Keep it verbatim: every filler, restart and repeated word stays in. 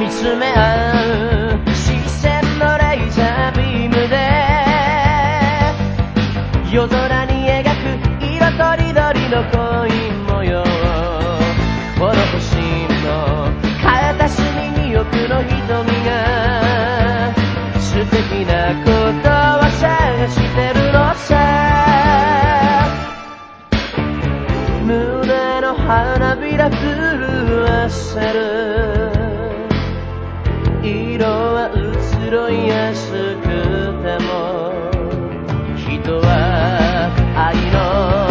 見つめ合う視線のレーザービームで夜空に描く色とりどりの恋模様、この星の片隅に奥の瞳が素敵なことを探してるのさ。胸の花びら震わせる色は移ろいやすくても人は愛の